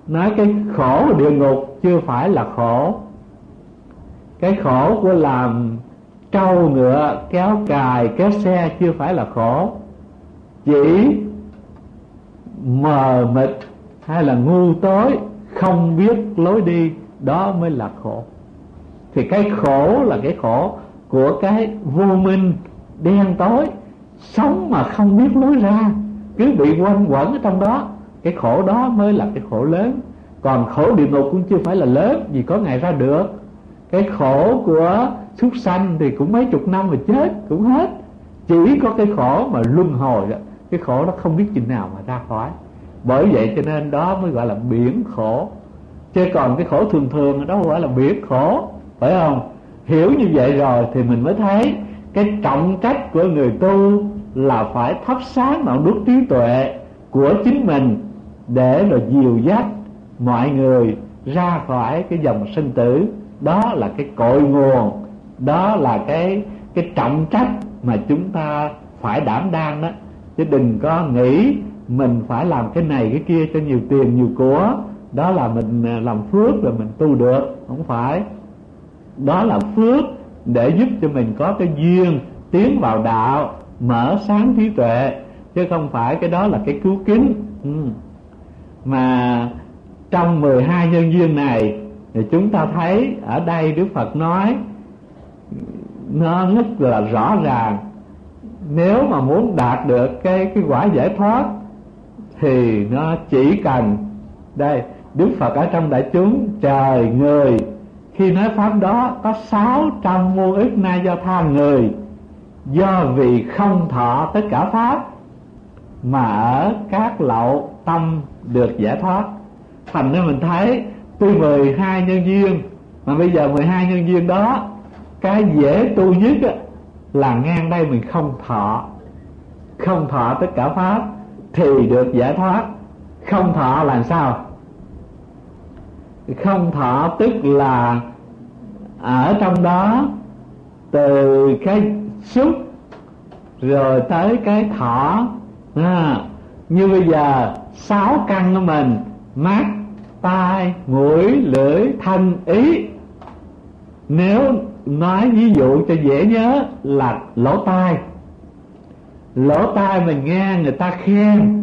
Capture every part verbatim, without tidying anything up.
nói cái khổ của địa ngục chưa phải là khổ. Cái khổ của làm trâu ngựa, kéo cài, kéo xe chưa phải là khổ. Chỉ mờ mịt hay là ngu tối, không biết lối đi, đó mới là khổ. Thì cái khổ là cái khổ của cái vô minh đen tối, sống mà không biết lối ra, cứ bị quanh quẩn ở trong đó. Cái khổ đó mới là cái khổ lớn. Còn khổ địa ngục cũng chưa phải là lớn, vì có ngày ra được. Cái khổ của súc sanh thì cũng mấy chục năm mà chết cũng hết. Chỉ có cái khổ mà luân hồi đó, cái khổ đó không biết chừng nào mà ra khỏi. Bởi vậy cho nên đó mới gọi là biển khổ. Chứ còn cái khổ thường thường đó không phải là biển khổ, phải không? Hiểu như vậy rồi thì mình mới thấy cái trọng trách của người tu là phải thắp sáng ngọn đuốc trí tuệ của chính mình, để rồi dìu dắt mọi người ra khỏi cái dòng sinh tử. Đó là cái cội nguồn, đó là cái cái trọng trách mà chúng ta phải đảm đang đó. Chứ đừng có nghĩ mình phải làm cái này cái kia cho nhiều tiền nhiều của, đó là mình làm phước rồi mình tu được. Không phải. Đó là phước để giúp cho mình có cái duyên tiến vào đạo, mở sáng trí tuệ, chứ không phải cái đó là cái cứu kính. ừ. Mà trong mười hai nhân duyên này thì chúng ta thấy ở đây Đức Phật nói nó rất là rõ ràng. Nếu mà muốn đạt được cái, cái quả giải thoát thì nó chỉ cần, đây Đức Phật ở trong đại chúng trời người, khi nói pháp đó có sáu trăm muôn ức na do tha người, do vì không thọ tất cả pháp mà ở các lậu tâm được giải thoát. Thành nên mình thấy tuy mười hai nhân duyên, mà bây giờ mười hai nhân duyên đó, cái dễ tu nhất là ngang đây mình không thọ. Không thọ tất cả pháp thì được giải thoát. Không thọ là sao? Không thọ tức là ở trong đó từ cái xúc rồi tới cái thọ. à, Như bây giờ sáu căn của mình, mắt, tai, mũi, lưỡi, thân, ý. Nếu nói ví dụ cho dễ nhớ là lỗ tai. Lỗ tai mình nghe người ta khen,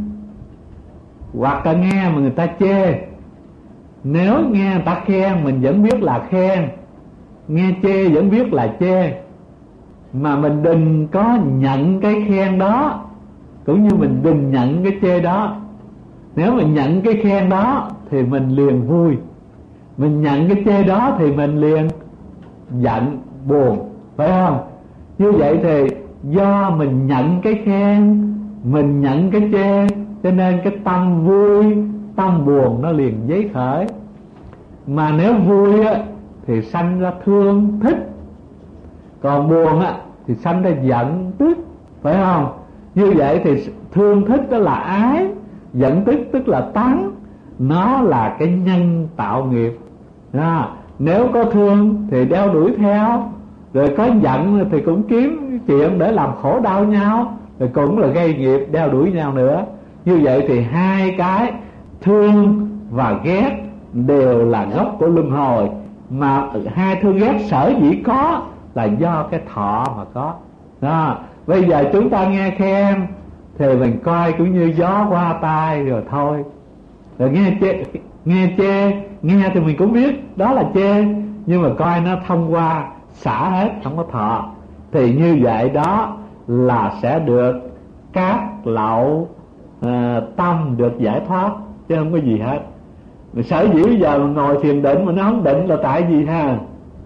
hoặc là nghe mà người ta chê. Nếu nghe người ta khen mình vẫn biết là khen, nghe chê vẫn biết là chê. Mà mình đừng có nhận cái khen đó, cũng như mình đừng nhận cái chê đó. Nếu mình nhận cái khen đó thì mình liền vui, mình nhận cái chê đó thì mình liền giận, buồn, phải không? Như vậy thì do mình nhận cái khen, mình nhận cái chê, cho nên cái tâm vui, tâm buồn nó liền giấy khởi. Mà nếu vui á thì sanh ra thương thích, còn buồn á thì sanh ra giận tức, phải không? Như vậy thì thương thích đó là ái, giận tức tức là tán. Nó là cái nhân tạo nghiệp. à, Nếu có thương thì đeo đuổi theo, rồi có giận thì cũng kiếm chuyện để làm khổ đau nhau, rồi cũng là gây nghiệp đeo đuổi nhau nữa. Như vậy thì hai cái thương và ghét đều là gốc của luân hồi. Mà hai thương ghét sở dĩ có là do cái thọ mà có. đó. Bây giờ chúng ta nghe khen thì mình coi cũng như gió qua tai rồi thôi. Rồi nghe chê, nghe chê nghe thì mình cũng biết đó là chê, nhưng mà coi nó thông qua xả hết, không có thọ. Thì như vậy đó là sẽ được các lậu uh, tâm được giải thoát, chứ không có gì hết. Sở dĩ bây giờ mình ngồi thiền định mà nó không định là tại gì ha?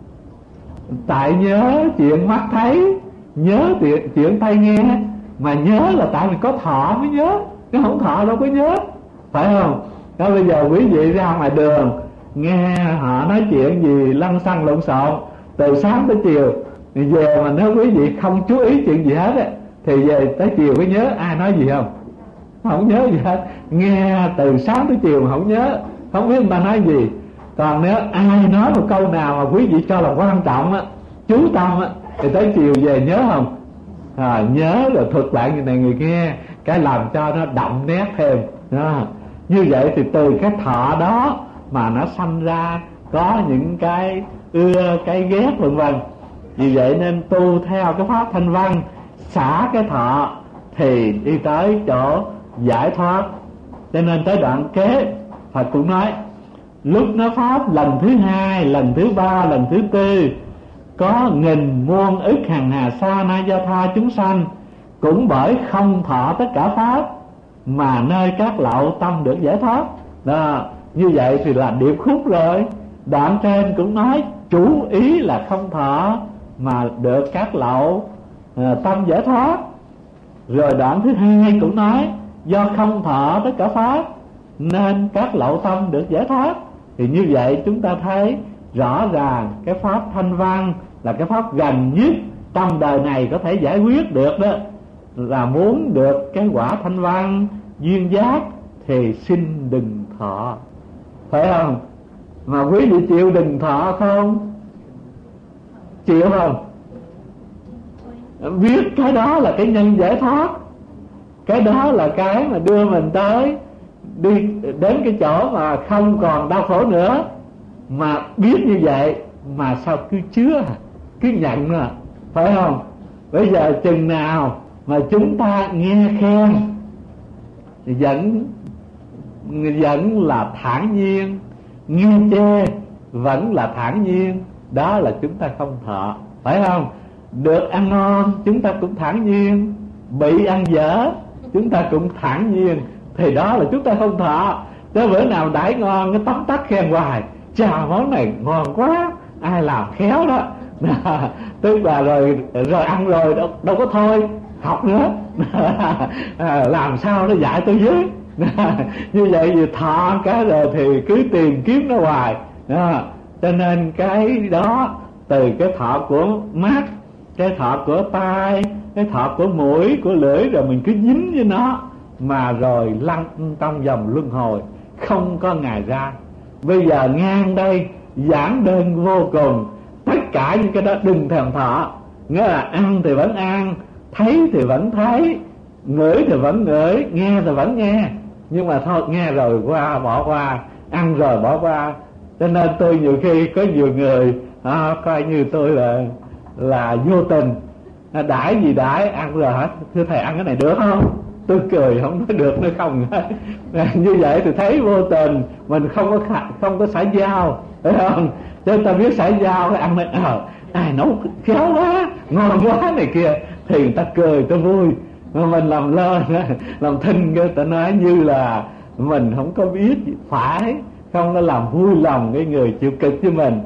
Tại nhớ chuyện mắt thấy, nhớ chuyện, chuyện tai nghe. Mà nhớ là tại mình có thọ mới nhớ, cái không thọ đâu có nhớ, phải không? Đó, bây giờ quý vị ra ngoài đường nghe họ nói chuyện gì lăng xăng lộn xộn từ sáng tới chiều, về mà nếu quý vị không chú ý chuyện gì hết ấy, thì về tới chiều có nhớ ai nói gì không? Không nhớ gì hết. Nghe từ sáng tới chiều mà không nhớ, không biết người ta nói gì. Còn nếu ai nói một câu nào mà quý vị cho là quan trọng á, chú tâm á, thì tới chiều về nhớ không? À, nhớ rồi thuật lại người này người nghe, cái làm cho nó đậm nét thêm đó. Như vậy thì từ cái thọ đó mà nó sanh ra có những cái ưa cái ghét vân vân. Vì vậy nên tu theo cái pháp thanh văn, xả cái thọ thì đi tới chỗ giải thoát. Cho nên tới đoạn kế Phật cũng nói, lúc nói pháp lần thứ hai, lần thứ ba, lần thứ tư, có nghìn muôn ức hằng hà sa na do tha chúng sanh, cũng bởi không thọ tất cả pháp mà nơi các lậu tâm được giải thoát. Đó, như vậy thì là điệp khúc rồi. Đoạn trên cũng nói chủ ý là không thọ mà được các lậu à, tâm giải thoát. Rồi đoạn thứ hai cũng nói do không thọ tất cả pháp nên các lậu tâm được giải thoát. Thì như vậy chúng ta thấy rõ ràng cái pháp thanh văn là cái pháp gần nhất trong đời này có thể giải quyết được đó. Là muốn được cái quả thanh văn duyên giác thì xin đừng thọ, phải không? Mà quý vị chịu đừng thọ không? Chịu không? Biết cái đó là cái nhân giải thoát, cái đó là cái mà đưa mình tới đi đến cái chỗ mà không còn đau khổ nữa. Mà biết như vậy mà sao cứ chứa, cứ nhận à, phải không? Bây giờ chừng nào mà chúng ta nghe khen thì vẫn vẫn là thản nhiên, nghe chê vẫn là thản nhiên, đó là chúng ta không thọ, phải không? Được ăn ngon chúng ta cũng thản nhiên, bị ăn dở chúng ta cũng thản nhiên, thì đó là chúng ta không thọ. Tới bữa nào đãi ngon cái tấm tắc khen hoài, chà món này ngon quá, ai làm khéo đó. Tức là rồi rồi ăn rồi đâu, đâu có thôi học nữa. À, làm sao nó dạy tôi với. Như vậy vì thọ cái rồi thì cứ tìm kiếm nó hoài. Đó. Cho nên cái đó từ cái thọ của mắt, cái thọ của tai, cái thọ của mũi, của lưỡi, rồi mình cứ dính với nó mà rồi lăn trong vòng luân hồi không có ngày ra. Bây giờ ngang đây giản đơn vô cùng, tất cả những cái đó đừng thèm thọ. Nghĩa là ăn thì vẫn ăn, thấy thì vẫn thấy, ngửi thì vẫn ngửi, nghe thì vẫn nghe, nhưng mà thôi nghe rồi qua bỏ qua, ăn rồi bỏ qua. Cho nên tôi nhiều khi có nhiều người à, coi như tôi là là vô tình, à, đãi gì đãi, ăn rồi hả, thưa thầy ăn cái này được không? Tôi cười không nói được nữa không. Như vậy thì thấy vô tình mình không có khả, không có xã giao, phải không? Cho ta biết xã giao cái ăn này à, ai nấu khéo quá, ngon quá này kia, thì người ta cười ta vui. Mà mình làm lơ làm thinh cái ta nói như là mình không có biết, phải không, nó làm vui lòng cái người chịu cực với mình.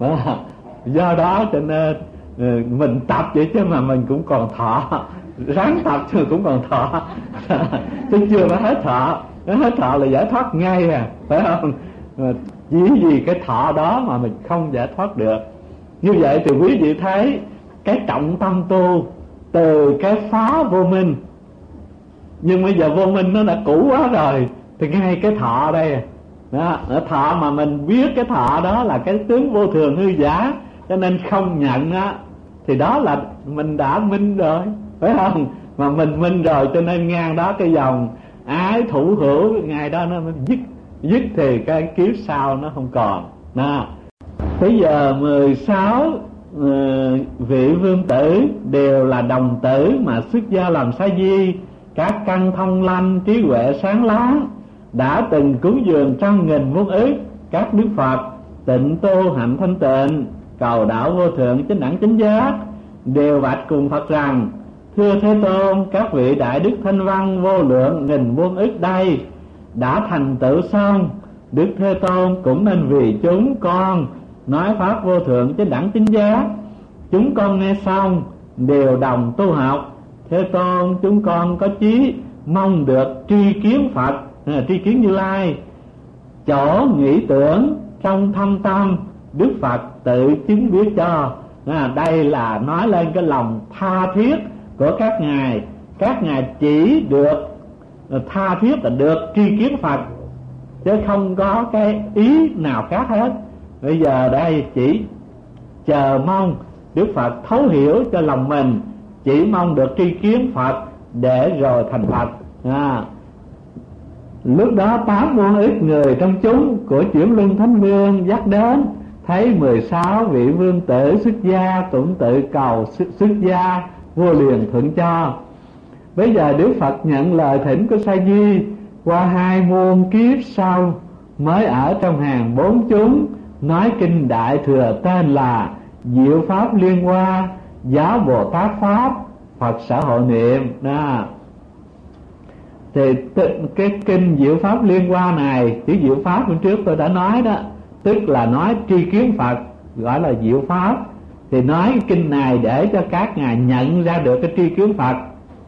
Do đó cho nên mình tập vậy chứ mà mình cũng còn thọ, ráng tập chứ cũng còn thọ. Chứ chưa mới hết thọ, hết thọ là giải thoát ngay à, phải không? Chỉ vì cái thọ đó mà mình không giải thoát được. Như vậy thì quý vị thấy cái trọng tâm tu từ cái phá vô minh. Nhưng bây giờ vô minh nó đã cũ quá rồi, thì ngay cái thọ đây đó, ở thọ mà mình biết cái thọ đó là cái tướng vô thường hư giả, cho nên không nhận á, thì đó là mình đã minh rồi, phải không? Mà mình minh rồi cho nên ngang đó cái dòng ái thủ hữu ngày đó nó dứt, dứt thì cái kiếp sau nó không còn. Đó. Bây giờ mười sáu uh, vị vương tử đều là đồng tử mà xuất gia làm sa di, các căn thông lanh, trí huệ sáng láng, đã từng cúng dường trăm nghìn muôn ức các đức Phật, tịnh tu hạnh thanh tịnh, cầu đạo vô thượng chánh đẳng chánh giác, đều bạch cùng Phật rằng: thưa Thế Tôn, các vị đại đức thanh văn vô lượng nghìn muôn ức đây đã thành tựu xong, Đức Thế Tôn cũng nên vì chúng con nói pháp vô thượng chánh đẳng chánh giác. Chúng con nghe xong đều đồng tu học. Thế Tôn, chúng con có chí mong được tri kiến Phật, tri kiến Như Lai, chỗ nghĩ tưởng trong thâm tâm Đức Phật tự chứng biết cho. À, đây là nói lên cái lòng tha thiết của các ngài. Các ngài chỉ được tha thiết là được tri kiến Phật, chứ không có cái ý nào khác hết. Bây giờ đây chỉ chờ mong Đức Phật thấu hiểu cho lòng mình, chỉ mong được tri kiến Phật để rồi thành Phật. À, Lúc đó tám muôn ức người trong chúng của Chuyển Luân Thánh Vương dắt đến, thấy mười sáu vị vương tử xuất gia cũng tự cầu xuất, xuất gia, vua liền thuận cho. Bây giờ Đức Phật nhận lời thỉnh của Sa Di, qua hai muôn kiếp sau mới ở trong hàng bốn chúng nói kinh Đại Thừa tên là Diệu Pháp Liên Hoa, Giáo Bồ Tát Pháp, Phật Sở Hộ Niệm đó. Thì cái kinh Diệu Pháp Liên Hoa này, chữ Diệu Pháp bên trước tôi đã nói đó, tức là nói tri kiến Phật, gọi là Diệu Pháp. Thì nói cái kinh này để cho các ngài nhận ra được cái tri kiến Phật.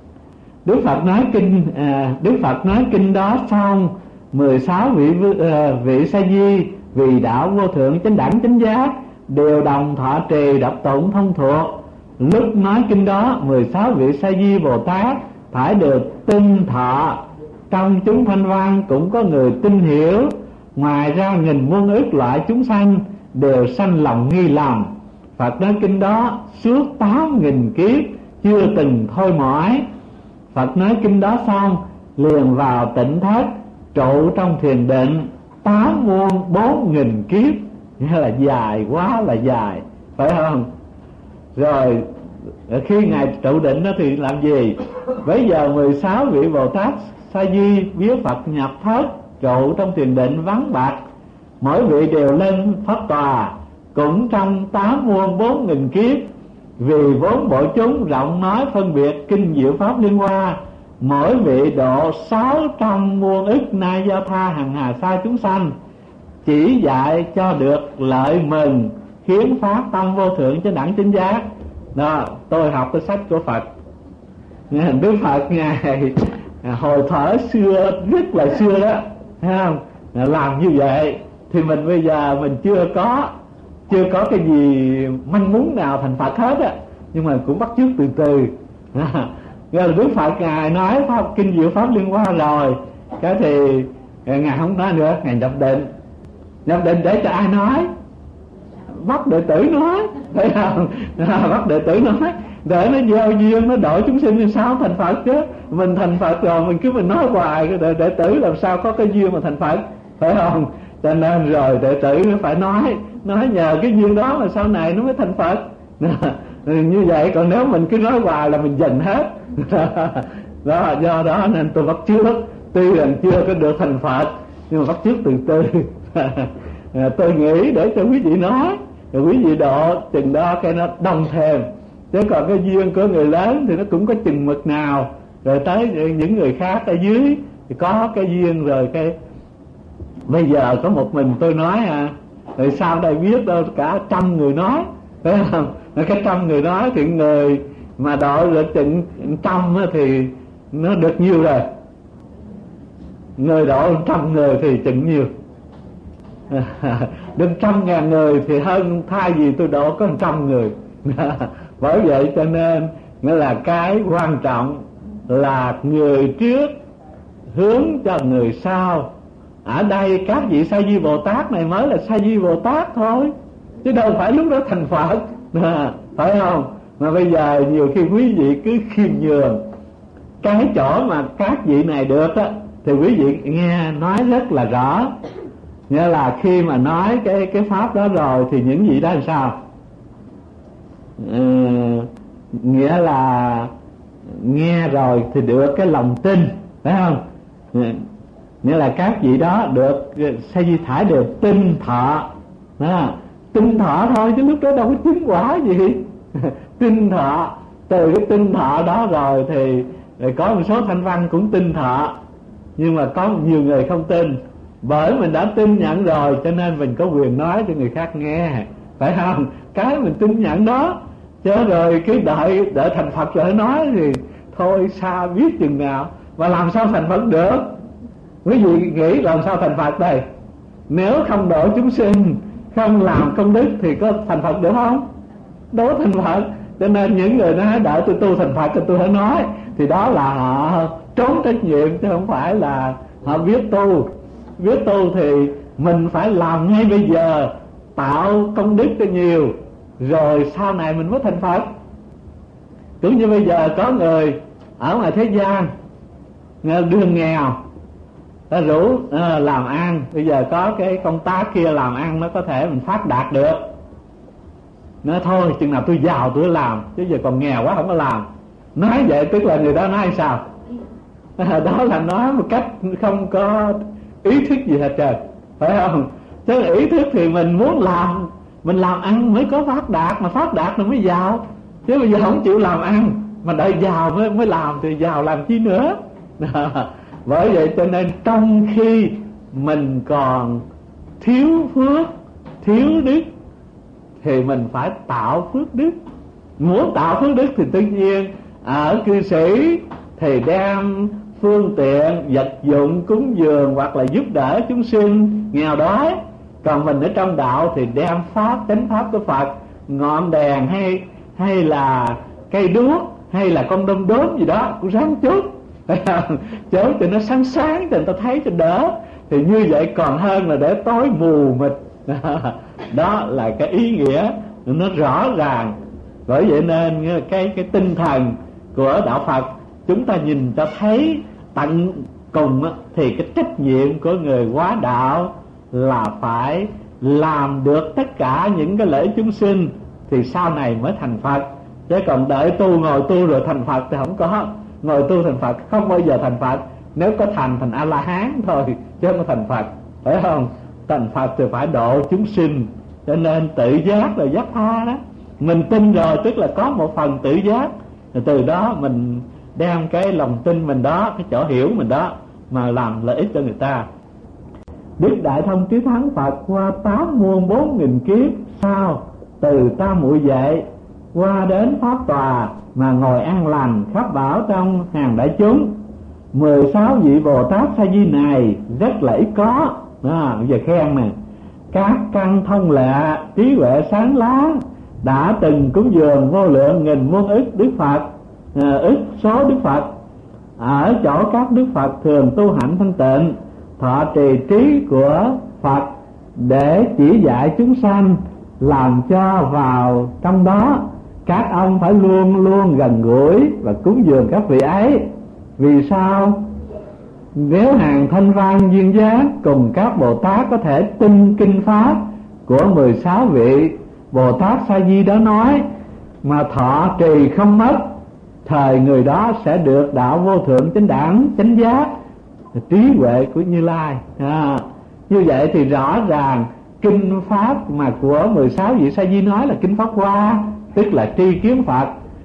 Đức Phật nói kinh à, Đức Phật nói kinh đó xong, mười sáu vị à, vị Sa Di vì đạo vô thượng chánh đẳng chánh giác đều đồng thọ trì đọc tụng thông thuộc. Lúc nói kinh đó, mười sáu vị Sa Di Bồ Tát phải được tin thọ. Trong chúng thanh văn cũng có người tin hiểu. Ngoài ra nghìn muôn ức loại chúng sanh đều sanh lòng nghi lầm. Phật nói kinh đó suốt tám nghìn kiếp chưa từng thôi mỏi. Phật nói kinh đó xong liền vào tịnh thất trụ trong thiền định tám muôn bốn nghìn kiếp, nghĩa là dài quá là dài, phải không? Rồi khi ngài trụ định đó thì làm gì? Bây giờ mười sáu vị Bồ Tát Sa Di viếng Phật nhập thất trụ trong thiền định vắng bặt, mỗi vị đều lên pháp tòa, cũng trong tám muôn bốn nghìn kiếp. Vì vốn bộ chúng rộng nói phân biệt kinh Diệu Pháp Liên Hoa, mỗi vị độ sáu trăm muôn ức nay giao tha hằng hà sa chúng sanh, chỉ dạy cho được lợi mừng, khiến phát tâm vô thượng chánh đẳng chánh giác. Đó, tôi học cái sách của Phật. Đức Phật ngài hồi thở xưa, rất là xưa đó, thấy không? Làm như vậy thì mình bây giờ mình chưa có chưa có cái gì manh mún nào thành Phật hết á, nhưng mà cũng bắt chước từ từ. Rồi Đức Phật ngài nói pháp kinh Diệu Pháp Liên Hoa rồi, cái thì ngài không nói nữa, ngài nhập định. Nhập định để cho ai nói? Bắt đệ tử nói, thấy không? Bắt đệ tử nói để nó gieo duyên, nó độ chúng sinh làm sao thành Phật chứ. Mình thành Phật rồi mình cứ mình nói hoài, đệ, đệ tử làm sao có cái duyên mà thành Phật, phải không? Cho nên rồi đệ tử nó phải nói, nói nhờ cái duyên đó mà sau này nó mới thành Phật. Như vậy, còn nếu mình cứ nói hoài là mình dành hết. Đó, do đó nên tôi bắt chước, tuy rằng chưa có được thành Phật nhưng mà bắt chước từ từ. Tôi nghĩ để cho quý vị nói, rồi quý vị độ chừng đó cái nó đông thêm. Chứ còn cái duyên của người lớn thì nó cũng có chừng mực nào, rồi tới những người khác ở dưới thì có cái duyên rồi. Cái bây giờ có một mình tôi nói à, rồi sau đây biết đâu cả trăm người nói, phải không? Cái trăm người nói thì người mà độ được chừng trăm thì nó được nhiêu rồi, người độ trăm người thì chừng nhiêu. Được trăm ngàn người thì hơn thay vì tôi độ có trăm người. Bởi vậy cho nên nghĩa là cái quan trọng là người trước hướng cho người sau. Ở đây các vị Sa Di Bồ Tát này mới là Sa Di Bồ Tát thôi, chứ đâu phải lúc đó thành Phật, phải không? Mà bây giờ nhiều khi quý vị cứ khiêm nhường cái chỗ mà các vị này được á, thì quý vị nghe nói rất là rõ. Nghĩa là khi mà nói cái cái pháp đó rồi thì những vị đó làm sao? Ừ, nghĩa là nghe rồi thì được cái lòng tin, phải không? Nghĩa là các vị đó được Sa Di thải được tin thọ đó. Tin thọ thôi chứ lúc đó đâu có chứng quả gì. Tin thọ, từ cái tin thọ đó rồi thì rồi có một số thanh văn cũng tin thọ, nhưng mà có nhiều người không tin. Bởi mình đã tin nhận rồi cho nên mình có quyền nói cho người khác nghe, phải không? Cái mình tin nhận đó, chứ rồi cứ đợi đợi thành Phật rồi nói thì thôi xa biết chừng nào. Và làm sao thành Phật được? Quý vị nghĩ làm sao thành Phật đây? Nếu không độ chúng sinh, không làm công đức thì có thành Phật được không? Đâu có thành Phật. Cho nên những người nói đợi tôi tu thành Phật thì tôi phải nói, thì đó là họ trốn trách nhiệm, chứ không phải là họ biết tu. Biết tu thì mình phải làm ngay bây giờ, tạo công đức cho nhiều, rồi sau này mình mới thành Phật. Cũng như bây giờ có người ở ngoài thế gian đường nghèo, ta rủ à, làm ăn, bây giờ có cái công tác kia làm ăn nó có thể mình phát đạt được. Nói thôi chừng nào tôi giàu tôi làm, chứ giờ còn nghèo quá không có làm. Nói vậy tức là người đó nói sao? À, đó là nói một cách không có ý thức gì hết trơn, phải không? Chứ ý thức thì mình muốn làm, mình làm ăn mới có phát đạt, mà phát đạt rồi mới giàu. Chứ bây giờ không chịu làm ăn mà đợi giàu mới mới làm thì giàu làm chi nữa. Bởi vậy cho nên trong khi mình còn thiếu phước, thiếu đức thì mình phải tạo phước đức. Muốn tạo phước đức thì tất nhiên ở cư sĩ thì đem phương tiện vật dụng cúng dường hoặc là giúp đỡ chúng sinh nghèo đói. Còn mình ở trong đạo thì đem pháp, chánh pháp của Phật, ngọn đèn hay hay là cây đuốc hay là con đom đóm gì đó cũng ráng chút, chốt thì nó sáng sáng thì người ta thấy cho đỡ. Thì như vậy còn hơn là để tối mù mịt. Đó là cái ý nghĩa nó rõ ràng. Bởi vậy nên cái cái tinh thần của đạo Phật chúng ta nhìn cho thấy tận cùng thì cái trách nhiệm của người hóa đạo là phải làm được tất cả những cái lợi chúng sinh thì sau này mới thành Phật. Chứ còn đợi tu ngồi tu rồi thành Phật thì không có. Ngồi tu thành Phật không bao giờ thành Phật. Nếu có thành thành A-la-hán thôi chứ không có thành Phật, phải không? Thành Phật thì phải độ chúng sinh. Cho nên tự giác là giác tha đó. Mình tin rồi tức là có một phần tự giác, từ đó mình đem cái lòng tin mình đó, cái chỗ hiểu mình đó mà làm lợi ích cho người ta. Đức Đại Thông Trí Thắng Phật qua tám muôn bốn nghìn kiếp sau, từ tam muội dậy qua đến pháp tòa mà ngồi an lành khắp bảo trong hàng đại chúng. Mười sáu vị Bồ Tát Sa Di này rất là ít có. À, bây giờ khen nè: các căn thông lệ, trí huệ sáng láng, đã từng cúng dường vô lượng nghìn muôn ức Đức Phật, à, ức số Đức Phật. Ở chỗ các Đức Phật thường tu hạnh thanh tịnh, thọ trì trí của Phật để chỉ dạy chúng sanh, làm cho vào trong đó các ông phải luôn luôn gần gũi và cúng dường các vị ấy. Vì sao? Nếu hàng thanh văn duyên giác cùng các Bồ Tát có thể tin kinh pháp của mười sáu vị Bồ Tát Sa Di đó nói mà thọ trì không mất, thời người đó sẽ được đạo vô thượng chánh đẳng, chánh giác, trí huệ của Như Lai. À, như vậy thì rõ ràng kinh pháp mà của mười sáu vị Sa Di nói là kinh pháp Hoa, tức là tri kiến Phật,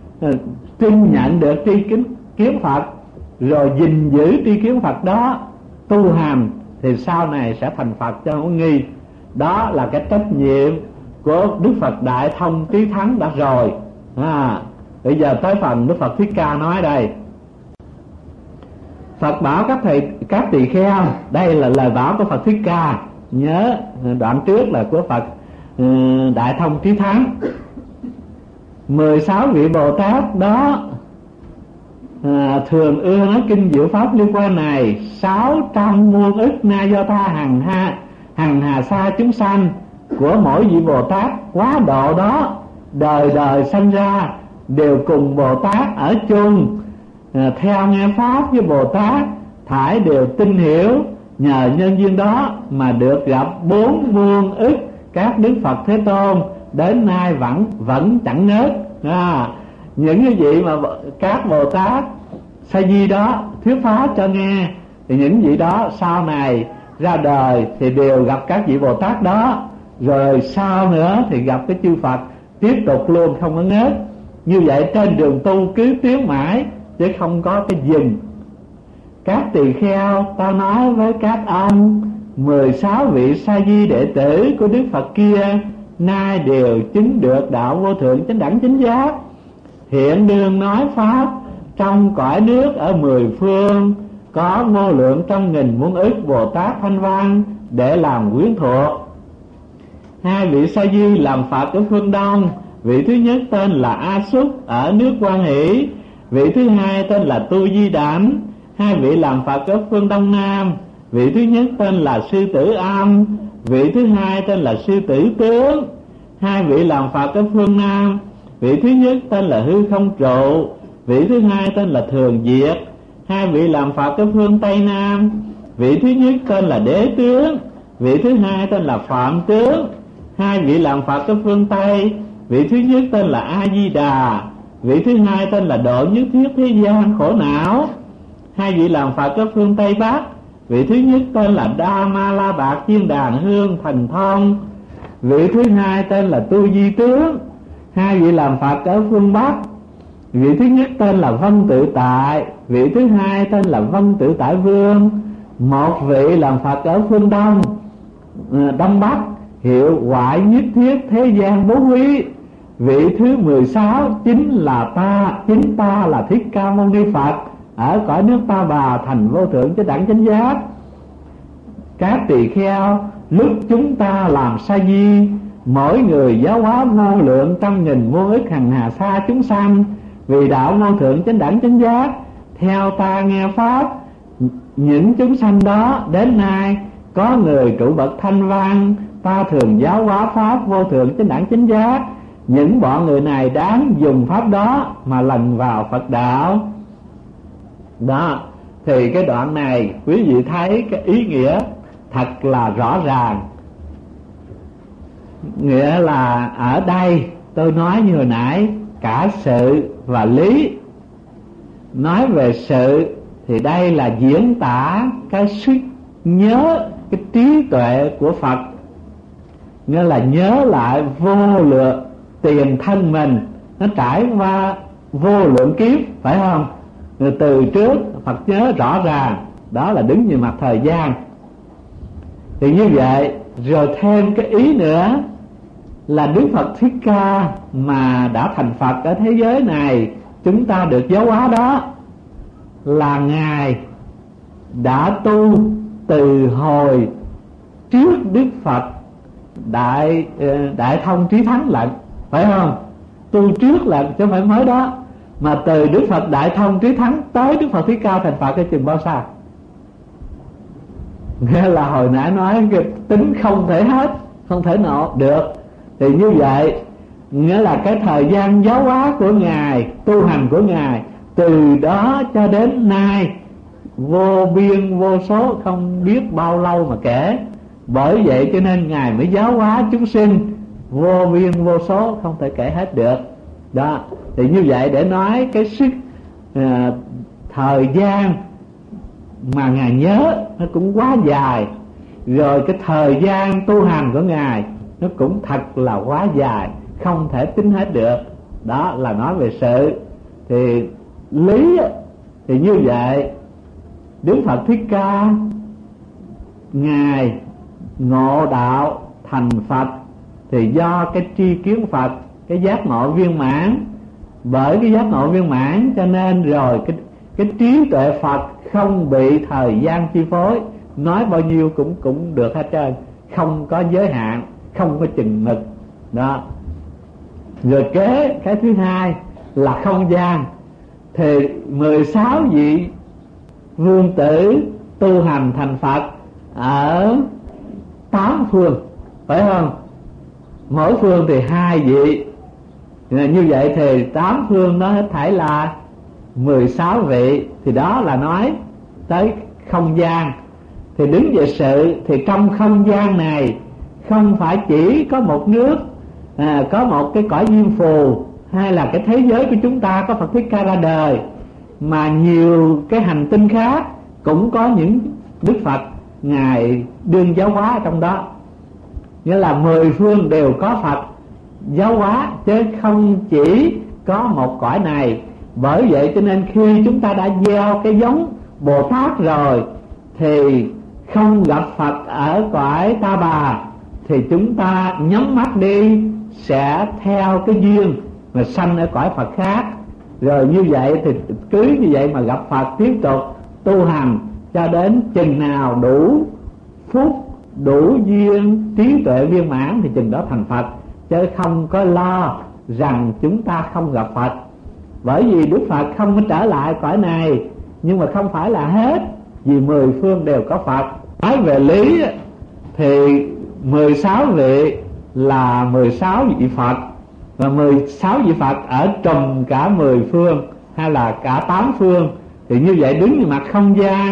tin nhận được tri kiến, kiến Phật rồi gìn giữ tri kiến Phật đó, tu hành thì sau này sẽ thành Phật cho không nghi. Đó là cái trách nhiệm của Đức Phật Đại Thông Trí Thắng đã rồi. À, bây giờ tới phần Đức Phật Thích Ca nói đây. Phật bảo các thầy, các tỳ kheo, đây là lời bảo của Phật Thích Ca. Nhớ đoạn trước là của Phật Đại Thông Trí Thắng. Mười sáu vị Bồ Tát đó à, thường ưa nói kinh diệu pháp liên quan này. Sáu trăm muôn ức na do tha hằng ha hằng hà sa chúng sanh của mỗi vị Bồ Tát quá độ đó, đời đời sanh ra đều cùng Bồ Tát ở chung, à, theo nghe pháp với Bồ Tát, thải đều tin hiểu. Nhờ nhân duyên đó mà được gặp bốn muôn ức các Đức Phật Thế Tôn, đến nay vẫn vẫn chẳng ngớt. À, những cái vị mà các Bồ Tát Sa Di đó thuyết pháp cho nghe, thì những vị đó sau này ra đời thì đều gặp các vị Bồ Tát đó, rồi sau nữa thì gặp cái chư Phật, tiếp tục luôn không có ngớt. Như vậy trên đường tu cứ tiến mãi chứ không có cái dừng. Các tỳ kheo, ta nói với các ông, mười sáu vị Sa Di đệ tử của Đức Phật kia nay đều chứng được đạo vô thượng chánh đẳng chánh giác, hiện đương nói pháp trong cõi nước ở mười phương, có vô lượng trăm nghìn muôn ức Bồ Tát thanh văn để làm quyến thuộc. Hai vị Sa Di làm Phật ở phương Đông. Vị thứ nhất tên là A Súc ở nước Quan Hỷ, vị thứ hai tên là Tu Di Đảnh. Hai vị làm Phật ở phương Đông Nam. Vị thứ nhất tên là Sư Tử Âm, vị thứ hai tên là Sư Tử Tướng. Hai vị làm Phật ở phương Nam. Vị thứ nhất tên là Hư Không Trụ, vị thứ hai tên là Thường Diệt. Hai vị làm Phật ở phương Tây Nam. Vị thứ nhất tên là Đế Tướng, vị thứ hai tên là Phạm Tướng. Hai vị làm Phật ở phương Tây, vị thứ nhất tên là A Di Đà, vị thứ hai tên là Độ Nhất Thiết Thế Gian Khổ Não. Hai vị làm Phật ở phương Tây Bắc, vị thứ nhất tên là Đa Ma La Bạc Chiên Đàn Hương Thành Thông, vị thứ hai tên là Tu Di Tướng. Hai vị làm Phật ở phương Bắc, vị thứ nhất tên là Vân Tự Tại, vị thứ hai tên là Vân Tự Tại Vương. Một vị làm Phật ở phương Đông, Đông Bắc, hiệu Hoại Nhất Thiết Thế Gian Bố Quý. Vị thứ mười sáu chính là ta, chính ta là Thích Ca Mâu Ni Phật ở cõi nước Ta Bà thành vô thượng chánh đẳng chánh giác. Các tỳ kheo lúc chúng ta làm sa di, mỗi người giáo hóa vô lượng trăm nghìn vô ức hằng hà sa chúng sanh vì đạo vô thượng chánh đẳng chánh giác. Theo ta nghe pháp, những chúng sanh đó đến nay có người trụ bậc thanh văn, ta thường giáo hóa pháp vô thượng chánh đẳng chánh giác. Những bọn người này đáng dùng pháp đó mà lần vào Phật đạo. Đó, thì cái đoạn này quý vị thấy cái ý nghĩa thật là rõ ràng. Nghĩa là ở đây tôi nói như hồi nãy, cả sự và lý. Nói về sự thì đây là diễn tả cái sức nhớ, cái trí tuệ của Phật. Nghĩa là nhớ lại vô lượng tiền thân mình, nó trải qua vô lượng kiếp, phải không? Rồi từ trước Phật nhớ rõ ràng, đó là đứng về mặt thời gian. Thì như vậy, rồi thêm cái ý nữa là Đức Phật Thích Ca mà đã thành Phật ở thế giới này, chúng ta được giáo hóa đó, là Ngài đã tu từ hồi trước Đức Phật Đại Đại Thông Trí Thắng lận, phải không? Tu trước lận chứ không phải mới đó. Mà từ Đức Phật Đại Thông Trí Thắng tới Đức Phật Thích Ca thành Phật cái chừng bao xa? Nghe là hồi nãy nói cái tính không thể hết, không thể nộ được. Thì như vậy nghĩa là cái thời gian giáo hóa của Ngài, tu hành của Ngài từ đó cho đến nay vô biên vô số, không biết bao lâu mà kể. Bởi vậy cho nên Ngài mới giáo hóa chúng sinh vô biên vô số, không thể kể hết được. Đó, thì như vậy để nói cái sức à, thời gian mà Ngài nhớ nó cũng quá dài. Rồi cái thời gian tu hành của Ngài nó cũng thật là quá dài, không thể tính hết được. Đó là nói về sự. Thì lý thì như vậy, Đức Phật Thích Ca Ngài ngộ đạo thành Phật thì do cái tri kiến Phật, cái giác ngộ viên mãn. Bởi cái giác ngộ viên mãn cho nên rồi cái, cái trí tuệ Phật không bị thời gian chi phối, nói bao nhiêu cũng cũng được hết trơn, không có giới hạn, không có chừng mực. Đó. Rồi kế cái thứ hai là không gian. Thì mười sáu vị vương tử tu hành thành Phật ở tám phương, phải không? Mỗi phương thì hai vị. Như vậy thì tám phương đó hết thảy là mười sáu vị. Thì đó là nói tới không gian. Thì đứng về sự thì trong không gian này không phải chỉ có một nước, à, có một cái cõi diêm phù, hay là cái thế giới của chúng ta có Phật Thích Ca ra đời, mà nhiều cái hành tinh khác cũng có những Đức Phật Ngài đương giáo hóa trong đó. Nghĩa là mười phương đều có Phật giáo hóa, chứ không chỉ có một cõi này. Bởi vậy cho nên khi chúng ta đã gieo cái giống Bồ Tát rồi thì không gặp Phật ở cõi Ta Bà thì chúng ta nhắm mắt đi sẽ theo cái duyên mà sanh ở cõi Phật khác. Rồi như vậy thì cứ như vậy mà gặp Phật, tiếp tục tu hành cho đến chừng nào đủ phúc, đủ duyên, trí tuệ viên mãn thì chừng đó thành Phật, chứ không có lo rằng chúng ta không gặp Phật. Bởi vì Đức Phật không có trở lại cõi này, nhưng mà không phải là hết, vì mười phương đều có Phật. Nói về lý thì mười sáu vị là mười sáu vị Phật, và mười sáu vị Phật ở trùm cả mười phương hay là cả tám phương. Thì như vậy đứng về mặt không gian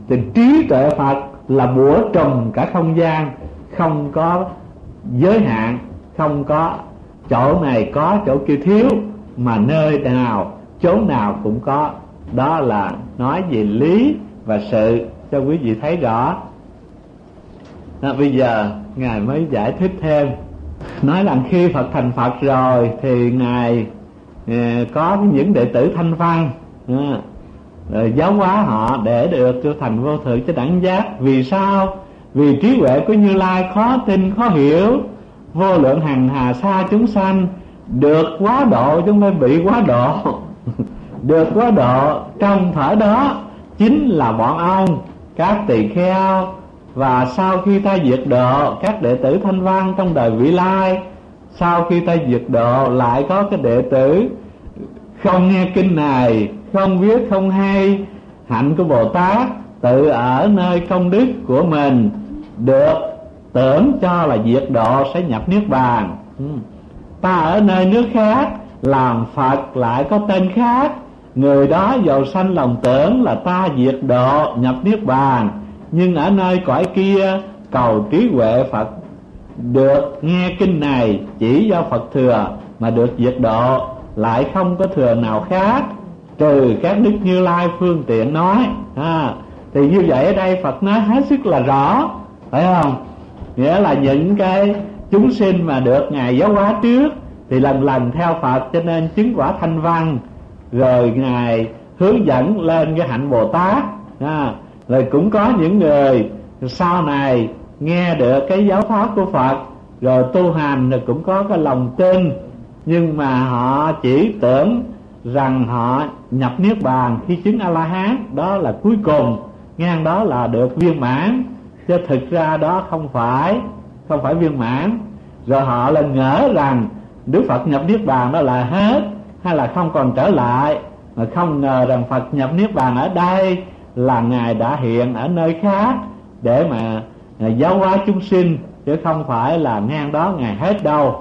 Thì trí tuệ Phật là bủa trùm cả không gian, không có giới hạn, không có chỗ này có chỗ kia thiếu, mà nơi nào chốn nào cũng có. Đó là nói về lý và sự cho quý vị thấy rõ. Đó, bây giờ Ngài mới giải thích thêm, nói rằng khi Phật thành Phật rồi thì Ngài eh, có những đệ tử thanh văn, eh, rồi giáo hóa họ để được trở thành vô thượng chánh đẳng giác. Vì sao? Vì trí huệ của Như Lai khó tin khó hiểu, vô lượng hằng hà sa chúng sanh được quá độ chứ không phải bị quá độ. Được quá độ trong thở đó chính là bọn ông các tỳ kheo, và sau khi ta diệt độ các đệ tử thanh văn trong đời vị lai, sau khi ta diệt độ lại có cái đệ tử không nghe kinh này, không biết không hay hạnh của Bồ Tát, tự ở nơi công đức của mình được tưởng cho là diệt độ sẽ nhập niết bàn. Ta ở nơi nước khác làm Phật lại có tên khác, người đó dầu sanh lòng tưởng là ta diệt độ nhập niết bàn, nhưng ở nơi cõi kia cầu trí huệ Phật được nghe kinh này chỉ do Phật thừa mà được diệt độ, lại không có thừa nào khác trừ các đức Như Lai phương tiện nói. À, thì như vậy ở đây Phật nói hết sức là rõ, phải không? Nghĩa là những cái chúng sinh mà được Ngài giáo hóa trước thì lần lần theo Phật, cho nên chứng quả thanh văn, rồi Ngài hướng dẫn lên cái hạnh Bồ Tát. À, rồi cũng có những người sau này nghe được cái giáo pháp của Phật rồi tu hành, rồi cũng có cái lòng tin, nhưng mà họ chỉ tưởng rằng họ nhập niết bàn khi chứng A La Hán, đó là cuối cùng, ngang đó là được viên mãn, chứ thực ra đó không phải không phải viên mãn. Rồi họ là ngỡ rằng Đức Phật nhập niết bàn đó là hết, hay là không còn trở lại, mà không ngờ rằng Phật nhập niết bàn ở đây là Ngài đã hiện ở nơi khác để mà giáo hóa chúng sinh, chứ không phải là ngang đó Ngài hết đâu.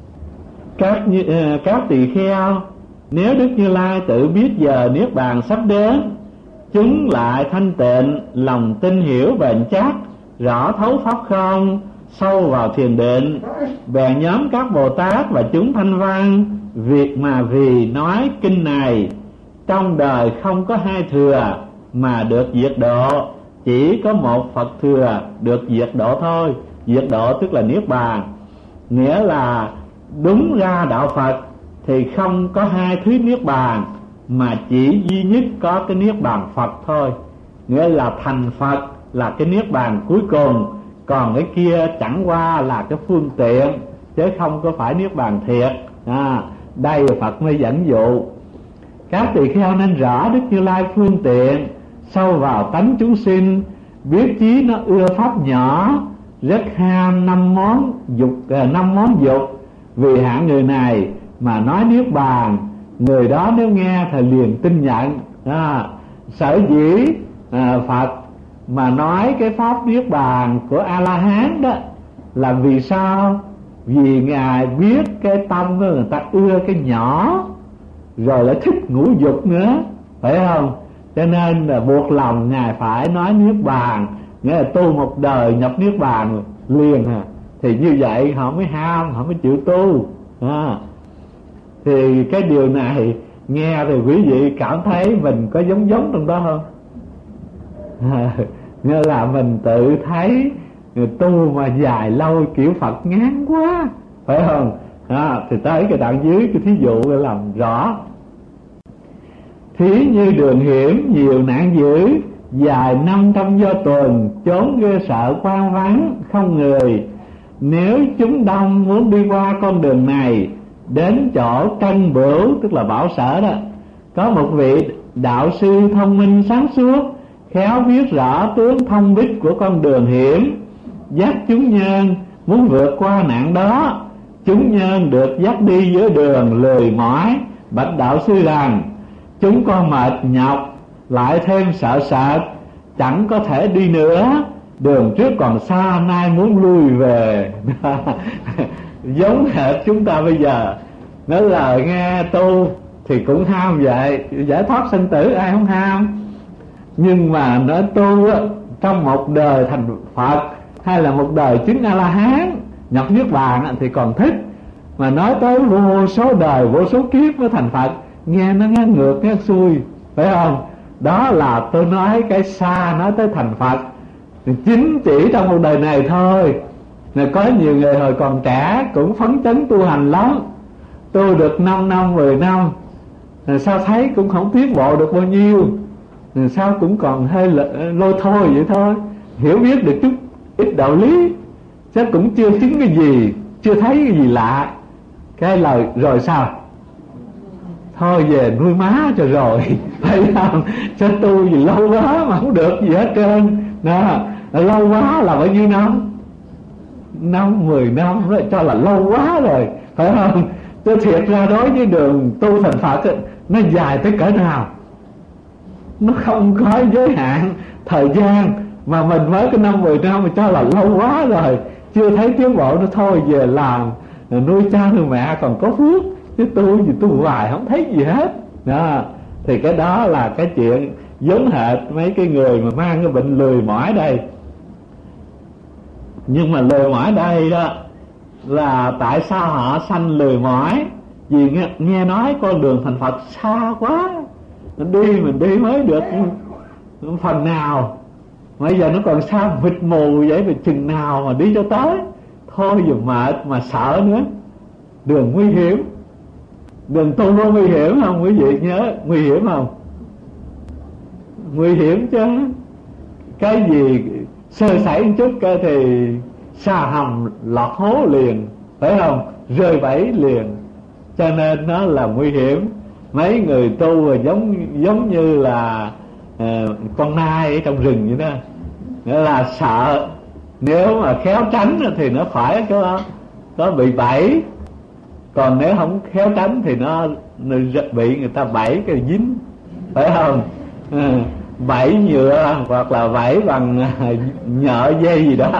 Các các tỳ kheo, nếu Đức Như Lai tự biết giờ niết bàn sắp đến, chúng lại thanh tịnh, lòng tin hiểu bền chắc, rõ thấu pháp không, sâu vào thiền định, bèn nhóm các Bồ Tát và chúng thanh văn, việc mà vì nói kinh này trong đời không có hai thừa mà được diệt độ, chỉ có một Phật thừa được diệt độ thôi. Diệt độ tức là niết bàn, nghĩa là đúng ra đạo Phật thì không có hai thứ niết bàn, mà chỉ duy nhất có cái niết bàn Phật thôi. Nghĩa là thành Phật là cái niết bàn cuối cùng, còn cái kia chẳng qua là cái phương tiện chứ không có phải niết bàn thiệt. À, đây Phật mới dẫn dụ các tỳ kheo nên rõ Đức Như Lai phương tiện, sâu vào tánh chúng sinh, biết chí nó ưa pháp nhỏ, rất ham năm món dục năm món dục. Vì hạng người này mà nói niết bàn, người đó nếu nghe thì liền tin nhận. À, sở dĩ à, Phật mà nói cái pháp niết bàn của A La Hán đó là vì sao? Vì Ngài biết cái tâm của người ta ưa cái nhỏ, rồi lại thích ngũ dục nữa, phải không? Cho nên là buộc lòng Ngài phải nói niết bàn, nghĩa là tu một đời nhập niết bàn liền à. Thì như vậy họ mới ham, họ mới chịu tu. À, thì cái điều này nghe thì quý vị cảm thấy mình có giống giống trong đó không? À, nghĩa là mình tự thấy người tu mà dài lâu kiểu Phật ngán quá, phải không? À, thì tới cái đoạn dưới cái thí dụ để làm rõ. Thí như đường hiểm nhiều nạn dữ, dài năm trăm do tuần, chốn ghê sợ quan vắng không người. Nếu chúng đông muốn đi qua con đường này, đến chỗ Trân Bửu tức là Bảo Sở đó, có một vị đạo sư thông minh sáng suốt, khéo biết rõ tướng thông bích của con đường hiểm, dắt chúng nhân muốn vượt qua nạn đó. Chúng nhân được dắt đi giữa đường lười mỏi, bạch đạo sư rằng: chúng con mệt nhọc, lại thêm sợ sệt, chẳng có thể đi nữa, đường trước còn xa, nay muốn lui về. Giống hệt chúng ta bây giờ, nói là nghe tu thì cũng ham vậy, giải thoát sinh tử ai không ham. Nhưng mà nói tu á, trong một đời thành Phật hay là một đời chứng A La Hán nhập niết bàn thì còn thích, mà nói tới vô số đời vô số kiếp mới thành Phật, nghe nó nghe ngược nghe xuôi, phải không? Đó là tôi nói cái xa nói tới thành Phật chính chỉ trong một đời này thôi. Này, có nhiều người hồi còn trẻ cũng phấn chấn tu hành lắm, tu được năm năm mười năm, rồi sao thấy cũng không tiến bộ được bao nhiêu, rồi sao cũng còn hơi lôi thôi vậy thôi, hiểu biết được chút ít đạo lý, chứ cũng chưa chứng cái gì, chưa thấy cái gì lạ. Cái lời rồi sao? Thôi về nuôi má cho rồi, phải không? Cho tu gì lâu quá mà không được gì hết trơn. Đó, lâu quá là bao nhiêu năm? Năm, mười năm đó, cho là lâu quá rồi, phải không? Chứ thiệt ra đối với đường tu thành Phật ấy, nó dài tới cỡ nào? Nó không có giới hạn thời gian, mà mình mới cái năm mười năm mà cho là lâu quá rồi, chưa thấy tiến bộ. Nó thôi về làm nuôi cha nuôi mẹ còn có phước, chứ tu gì tu hoài không thấy gì hết. Đó, thì cái đó là cái chuyện giống hệt mấy cái người mà mang cái bệnh lười mỏi đây. Nhưng mà lười mỏi đây đó là tại sao họ sanh lười mỏi? Vì nghe, nghe nói con đường thành Phật xa quá, mình đi mình đi mới được phần nào, bây giờ nó còn xa mịt mù vậy, mà chừng nào mà đi cho tới. Thôi dù mệt mà sợ nữa. Đường nguy hiểm, đường tu có nguy hiểm không quý vị nhớ? Nguy hiểm không? Nguy hiểm chứ. Cái gì sơ sẩy một chút cái thì xa hầm lọt hố liền, phải không? Rơi bẫy liền. Cho nên nó là nguy hiểm. Mấy người tu giống giống như là uh, con nai ở trong rừng vậy đó, nghĩa là sợ nếu mà khéo tránh thì nó khỏi có có bị bẫy, còn nếu không khéo tránh thì nó, nó bị người ta bẫy cái dính, phải không? À, bẫy nhựa hoặc là bẫy bằng nhợ dây gì đó.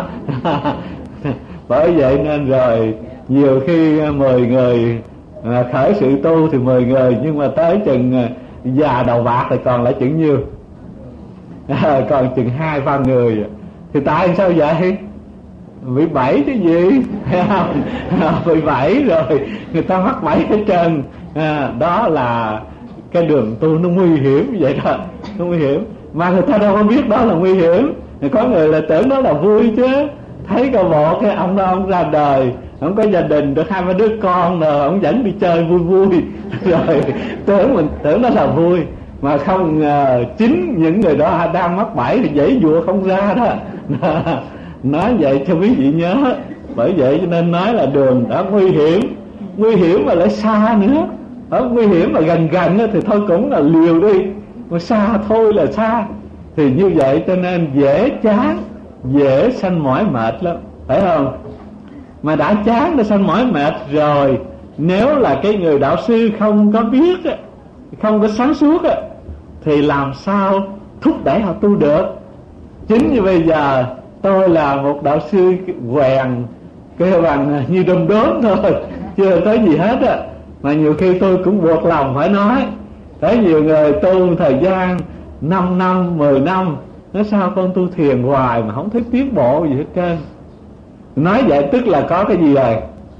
Bởi vậy nên rồi nhiều khi mười người à, khởi sự tu thì mười người, nhưng mà tới chừng già đầu bạc thì còn lại chừng nhiêu? À, còn chừng hai ba người. Thì tại sao vậy? Bị bẫy cái gì? Thấy không? Bị bẫy rồi người ta mắc bẫy hết trơn. À, đó là cái đường tu nó nguy hiểm vậy đó, nó nguy hiểm mà người ta đâu có biết đó là nguy hiểm. Có người là tưởng đó là vui chứ. Thấy coi bộ cái ông đó ông ra đời, ông có gia đình được hai ba đứa con rồi, ông dẫn đi chơi vui vui rồi tưởng mình tưởng đó là vui, mà không ngờ chính những người đó đang mắc bẫy thì dãy dụa không ra đó. Nói vậy cho quý vị nhớ. Bởi vậy cho nên nói là đường đã nguy hiểm, nguy hiểm mà lại xa nữa. Ở nguy hiểm mà gần gần thì thôi cũng là liều đi, mà xa thôi là xa. Thì như vậy cho nên dễ chán, dễ sanh mỏi mệt lắm, phải không? Mà đã chán đã sanh mỏi mệt rồi, nếu là cái người đạo sư không có biết, không có sáng suốt, thì làm sao thúc đẩy họ tu được? Chính như bây giờ tôi là một đạo sư quèn, kêu bằng như đom đóm thôi, chưa có gì hết á. Mà nhiều khi tôi cũng buộc lòng phải nói. Thấy nhiều người tu thời gian năm năm, mười năm, nói sao con tu thiền hoài mà không thấy tiến bộ gì hết trơn. Nói vậy tức là có cái gì rồi?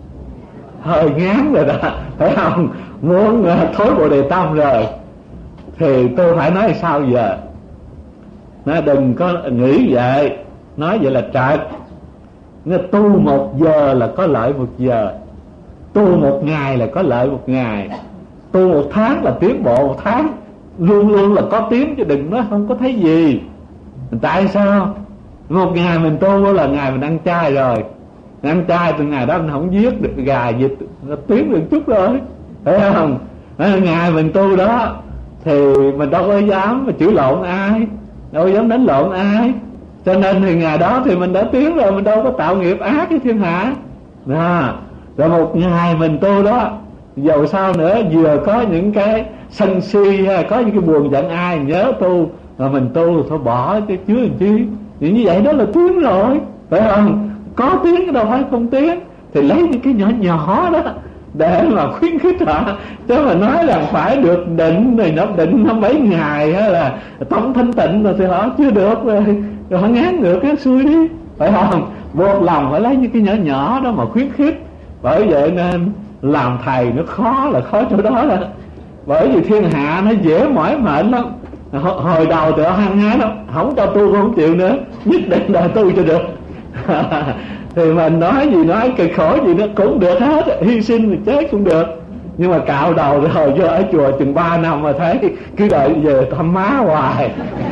Hơi ngán rồi đó, phải không? Muốn thối bộ đề tâm rồi. Thì tôi phải nói sao giờ? Nói đừng có nghĩ vậy. Nói vậy là trật. Nói tu một giờ là có lợi một giờ, tu một ngày là có lợi một ngày, tu một tháng là tiến bộ một tháng. Luôn luôn là có tiến, chứ đừng nói không có thấy gì. Tại sao? Một ngày mình tu là ngày mình ăn chay rồi, ăn chay từ ngày đó mình không giết được gà vịt, nó tiến được chút rồi, phải không? Ngày mình tu đó thì mình đâu có dám mà chửi lộn ai, đâu có dám đánh lộn ai. Cho nên thì ngày đó thì mình đã tiến rồi, mình đâu có tạo nghiệp ác với thiên hạ. Đó. Rồi một ngày mình tu đó, dầu sao nữa, vừa có những cái sân si hay có những cái buồn giận ai, nhớ tu, rồi mình tu thôi bỏ chứ chứ làm chi. Thì như vậy đó là tiến rồi, phải không? Có tiến đâu phải không tiến. Thì lấy những cái nhỏ nhỏ đó để mà khuyến khích họ. Chứ mà nói rằng phải được định rồi nó định nó mấy ngày hay là tống thanh tịnh rồi thì họ chưa được, rồi, rồi họ ngán ngược cái xuôi đi, phải không? Buộc lòng phải lấy những cái nhỏ nhỏ đó mà khuyến khích. Bởi vậy nên làm thầy nó khó là khó chỗ đó đó. Bởi vì thiên hạ nó dễ mỏi mệt lắm. Hồi đầu thì họ hăng hái lắm, không cho tu không chịu nữa, nhất định đòi tu cho được. Thì mình nói gì nói, cực khổ gì nó cũng được hết, hy sinh thì chết cũng được. Nhưng mà cạo đầu rồi vô ở chùa chừng ba năm mà thấy cứ đợi về thăm má hoài.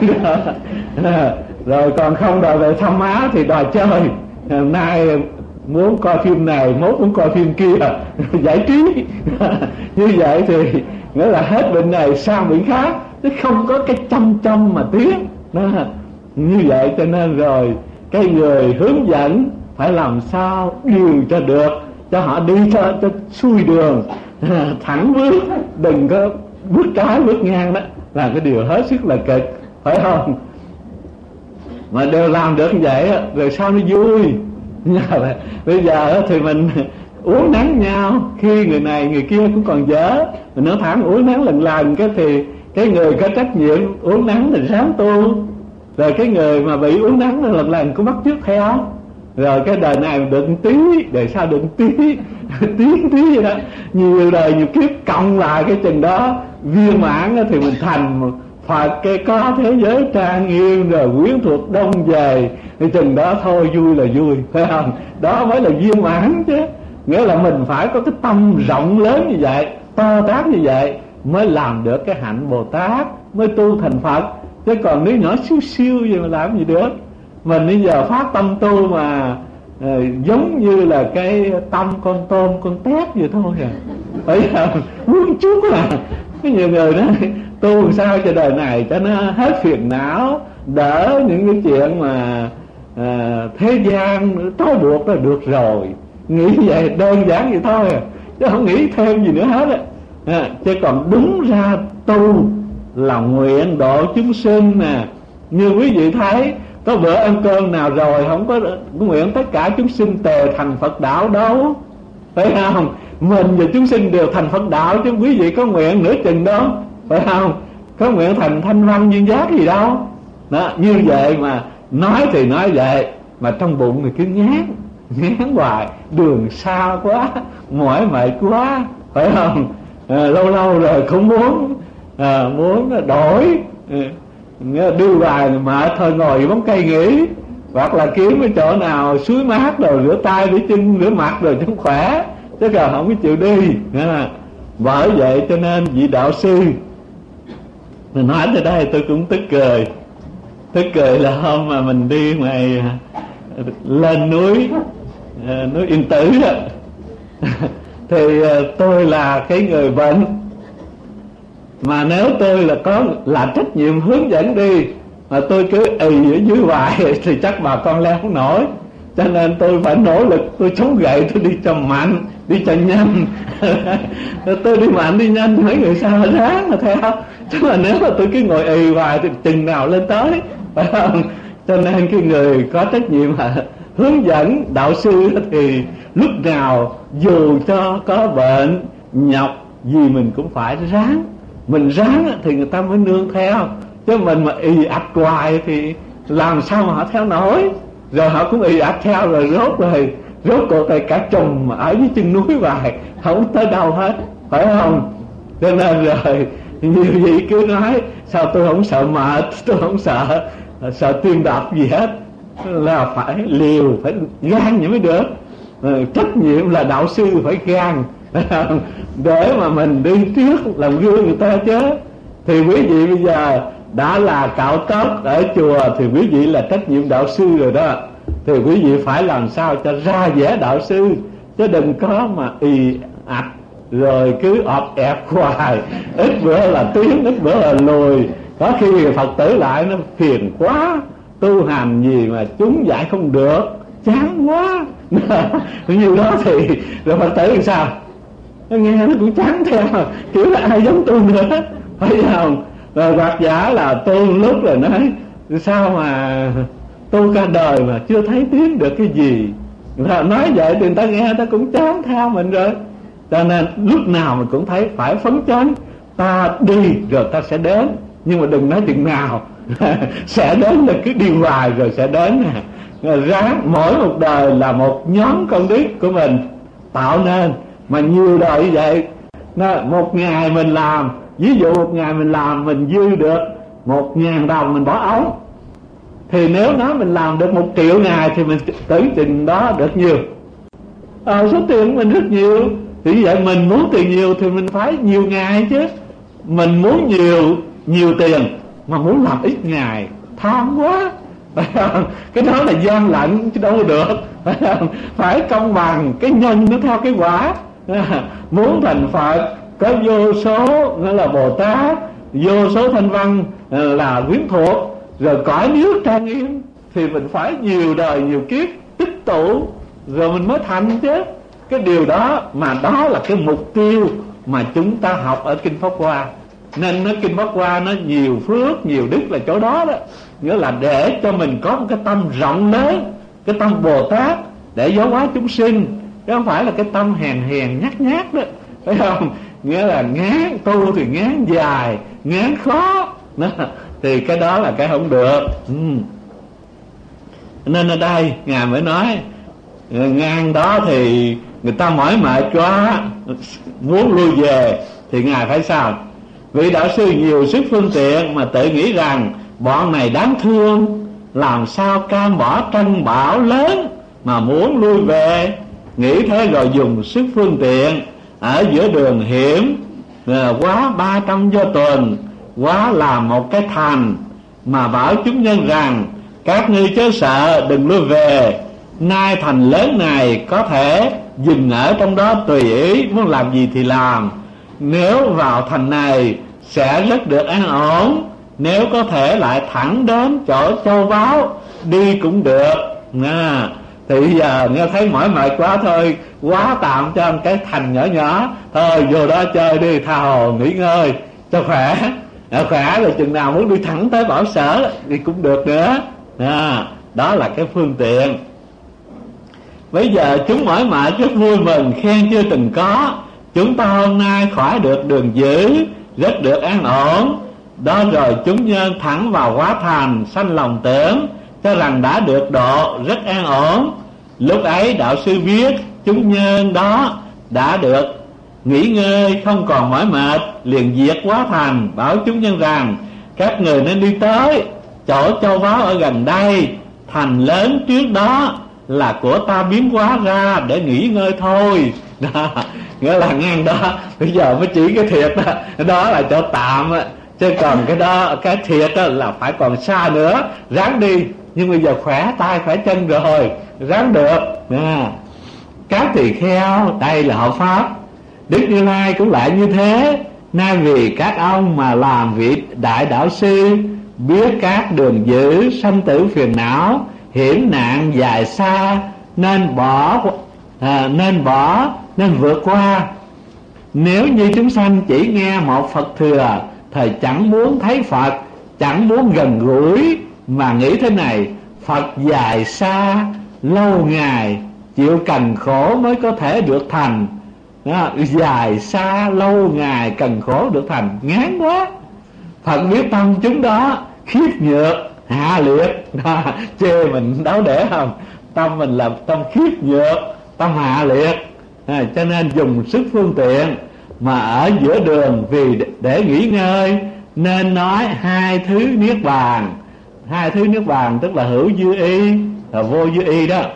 Rồi còn không đòi về thăm má thì đòi chơi. Hôm nay muốn coi phim này, mốt muốn coi phim kia, giải trí. Như vậy thì nghĩa là hết bệnh này sang bệnh khác, chứ không có cái chăm chăm mà tiến. Như vậy cho nên rồi cái người hướng dẫn phải làm sao điều cho được, cho họ đi cho, cho xuôi đường, thẳng bước, đừng có bước trái bước ngang, đó là cái điều hết sức là cực, phải không? Mà đều làm được như vậy rồi sao nó vui. Bây giờ thì mình uống nắng nhau, khi người này người kia cũng còn dở, mình nói thẳng uống nắng lần lần cái thì cái người có trách nhiệm uống nắng thì sáng tu, rồi cái người mà bị uống nắng lần lần cũng bắt chước theo, rồi cái đời này được một tí, đời sau được một tí, tí tí vậy đó, nhiều đời nhiều kiếp cộng lại cái chừng đó viên mãn thì mình thành một Phật, cái có thế giới trang nghiêm rồi quyến thuộc đông về, thì chừng đó thôi vui là vui, phải không? Đó mới là viên mãn chứ. Nghĩa là mình phải có cái tâm rộng lớn như vậy, to tát như vậy mới làm được cái hạnh Bồ Tát, mới tu thành Phật. Chứ còn nếu nhỏ xíu xíu vậy mà làm gì được. Mình bây giờ phát tâm tu mà uh, giống như là cái tâm con tôm con tép vậy thôi à, phải không? Muốn chút à. Có nhiều người nói tu sao cho đời này cho nó hết phiền não, đỡ những cái chuyện mà à, thế gian trói buộc là được rồi. Nghĩ vậy đơn giản vậy thôi à, chứ không nghĩ thêm gì nữa hết á. À, chứ còn đúng ra tu là nguyện độ chúng sinh nè. Như quý vị thấy có bữa ăn cơm nào rồi không có nguyện tất cả chúng sinh tề thành Phật đạo đâu, phải không? Mình và chúng sinh đều thành Phật đạo, chứ quý vị có nguyện nửa chừng đó, phải không? Có nguyện thành thanh văn duyên giác gì đâu. Đó, như vậy mà nói thì nói vậy, mà trong bụng thì cứ ngán, ngán hoài, đường xa quá, mỏi mệt quá, phải không? À, lâu lâu rồi cũng muốn à, muốn đổi, à, đưa vài mệt thôi ngồi bóng cây nghỉ, hoặc là kiếm cái chỗ nào suối mát rồi rửa tay rửa chân rửa mặt rồi cho khỏe, chứ còn không có chịu đi. À, bởi vậy cho nên vị đạo sư mình nói tới đây tôi cũng tức cười. Tức cười là hôm mà mình đi ngoài lên núi núi Yên Tử đó, thì tôi là cái người bệnh, mà nếu tôi là có là trách nhiệm hướng dẫn đi mà tôi cứ ì ở dưới hoài thì chắc bà con leo không nổi. Cho nên tôi phải nỗ lực, tôi chống gậy, tôi đi cho mạnh, đi cho nhanh. Tôi đi mạnh đi nhanh, mấy người sao ráng mà theo. Chứ mà nếu mà tôi cứ ngồi ì hoài thì chừng nào lên tới, phải không? Cho nên cái người có trách nhiệm là hướng dẫn đạo sư thì lúc nào dù cho có bệnh nhọc gì mình cũng phải ráng. Mình ráng thì người ta mới nương theo, chứ mình mà ì ạch hoài thì làm sao mà họ theo nổi. Rồi họ cũng ì ạch theo, rồi rốt rồi rốt cuộc thì cả chùm ở dưới chân núi hoài, không tới đâu hết, phải không? Cho nên rồi nhiều vị cứ nói sao tôi không sợ mệt, tôi không sợ sợ tim đập gì hết, là phải liều, phải gan vậy mới được. Rồi, trách nhiệm là đạo sư phải gan để mà mình đi trước làm gương người ta chứ. Thì quý vị bây giờ đã là cạo tóc ở chùa thì quý vị là trách nhiệm đạo sư rồi đó. Thì quý vị phải làm sao cho ra vẻ đạo sư, chứ đừng có mà ì ạch rồi cứ ọp ẹp hoài, ít bữa là tiến, ít bữa là lùi. Có khi Phật tử lại nó phiền quá, tu hành gì mà chúng dạy không được, chán quá. Như đó thì rồi Phật tử làm sao? Nó nghe nó cũng chán theo, kiểu là ai giống tu nữa, phải không? Rồi hoặc giả là tu lúc rồi nói sao mà tu cả đời mà chưa thấy tiến được cái gì. Rồi nói vậy thì người ta nghe người ta cũng chán theo mình rồi. Cho nên lúc nào mình cũng thấy phải phấn chấn, ta đi rồi ta sẽ đến, nhưng mà đừng nói chừng nào sẽ đến là cứ đi hoài rồi sẽ đến nè. Ráng mỗi một đời là một nhóm công đức của mình tạo nên, mà nhiều đời như vậy. Một ngày mình làm, ví dụ một ngày mình làm mình dư được một ngàn đồng mình bỏ ống, thì nếu nói mình làm được một triệu ngày thì mình tưởng chừng đó được nhiều. à, Số tiền của mình rất nhiều, thì như vậy mình muốn tiền nhiều thì mình phải nhiều ngày chứ. Mình muốn nhiều nhiều tiền mà muốn làm ít ngày, tham quá. Cái đó là gian lận chứ đâu được. Phải công bằng, cái nhân nó theo cái quả. Muốn thành Phật có vô số nghĩa là Bồ Tát, vô số thanh văn là quyến thuộc, rồi cõi nước trang nghiêm, thì mình phải nhiều đời nhiều kiếp tích tụ rồi mình mới thành chứ. Cái điều đó mà đó là cái mục tiêu mà chúng ta học ở Kinh Pháp Hoa. Nên nó Kinh Pháp Hoa nó nhiều phước nhiều đức là chỗ đó đó. Nghĩa là để cho mình có một cái tâm rộng lớn, cái tâm Bồ Tát để giáo hóa chúng sinh, chứ không phải là cái tâm hèn hèn nhát nhát đó, phải không? Nghĩa là ngán tu thì ngán dài, ngán khó đó, thì cái đó là cái không được. ừ. Nên ở đây Ngài mới nói ngang đó thì người ta mỏi mệt quá, muốn lui về thì Ngài phải sao? Vị đạo sư nhiều sức phương tiện mà tự nghĩ rằng bọn này đáng thương, làm sao cam bỏ tranh bão lớn mà muốn lui về. Nghĩ thế rồi dùng sức phương tiện ở giữa đường hiểm, quá ba trăm do tuần, quá làm một cái thành, mà bảo chúng nhân rằng các ngươi chớ sợ, đừng lui về. Nay thành lớn này có thể dừng ở trong đó tùy ý, muốn làm gì thì làm. Nếu vào thành này sẽ rất được an ổn, nếu có thể lại thẳng đến chỗ châu báu đi cũng được. à, Thì giờ nghe thấy mỏi mệt quá thôi, quá tạm cho một cái thành nhỏ nhỏ thôi, vô đó chơi đi, tha hồ nghỉ ngơi cho khỏe. à, Khỏe rồi chừng nào muốn đi thẳng tới bảo sở thì cũng được nữa. à, Đó là cái phương tiện. Bây giờ chúng mỏi mệt rất vui mừng, khen chưa từng có. Chúng ta hôm nay khỏi được đường dữ, rất được an ổn. Đó rồi chúng nhân thẳng vào hóa thành, sanh lòng tưởng cho rằng đã được độ, rất an ổn. Lúc ấy đạo sư biết chúng nhân đó đã được nghỉ ngơi, không còn mỏi mệt, liền diệt hóa thành, bảo chúng nhân rằng các người nên đi tới chỗ châu báu ở gần đây. Thành lớn trước đó là của ta biến hóa ra để nghỉ ngơi thôi. Đó, nghĩa là ngang đó bây giờ mới chỉ cái thiệt đó, đó là chỗ tạm, chứ còn cái đó cái thiệt đó là phải còn xa nữa. Ráng đi, nhưng bây giờ khỏe tay khỏe chân rồi, ráng được. à. Các tỳ kheo, đây là hợp pháp. Đức Như Lai cũng lại như thế. Nay vì các ông mà làm vị đại đạo sư, biết các đường dữ sanh tử phiền não, hiểm nạn dài xa, nên bỏ à, nên bỏ nên vượt qua. Nếu như chúng sanh chỉ nghe một Phật thừa, thời chẳng muốn thấy Phật, chẳng muốn gần gũi, mà nghĩ thế này: Phật dài xa lâu ngày, chịu cần khổ mới có thể được thành. Đó, dài xa lâu ngày cần khổ được thành, ngán quá. Phật biết tâm chúng đó khiếp nhược hạ liệt. Đó, chê mình đáo để không? Tâm mình là tâm khiếp nhược, tâm hạ liệt. à, Cho nên dùng sức phương tiện mà ở giữa đường vì để nghỉ ngơi, nên nói hai thứ niết bàn. Hai thứ niết bàn tức là hữu dư y và vô dư y đó.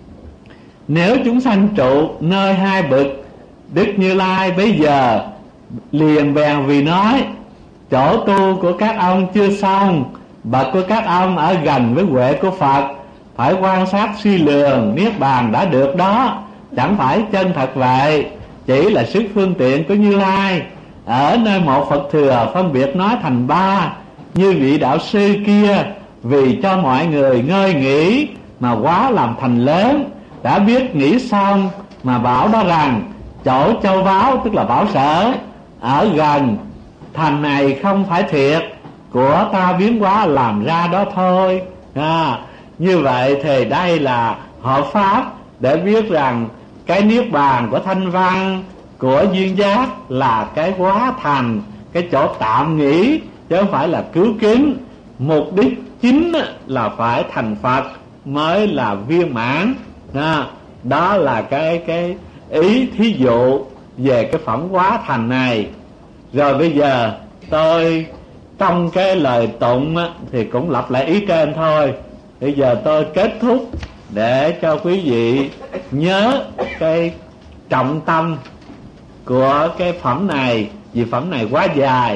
Nếu chúng sanh trụ nơi hai bực, Đức Như Lai bây giờ liền bèn vì nói: chỗ tu của các ông chưa xong, bậc của các ông ở gần với huệ của Phật, phải quan sát suy lường niết bàn đã được đó, chẳng phải chân thật vậy, chỉ là sức phương tiện của Như Lai. Ở nơi một Phật thừa phân biệt nói thành ba, như vị đạo sư kia vì cho mọi người ngơi nghỉ mà quá làm thành lớn, đã biết nghĩ xong mà bảo đó rằng chỗ châu báu tức là bảo sở ở gần thành này không phải thiệt, của ta biến hóa làm ra đó thôi. à, Như vậy thì đây là hợp pháp để biết rằng cái niết bàn của thanh văn của duyên giác là cái hóa thành, cái chỗ tạm nghỉ, chứ không phải là cứu kính. Mục đích chính là phải thành Phật mới là viên mãn. Đó, đó là cái cái ý thí dụ về cái phẩm hóa thành này. Rồi bây giờ tôi trong cái lời tụng thì cũng lặp lại ý trên thôi. Bây giờ tôi kết thúc để cho quý vị nhớ cái trọng tâm của cái phẩm này, vì phẩm này quá dài.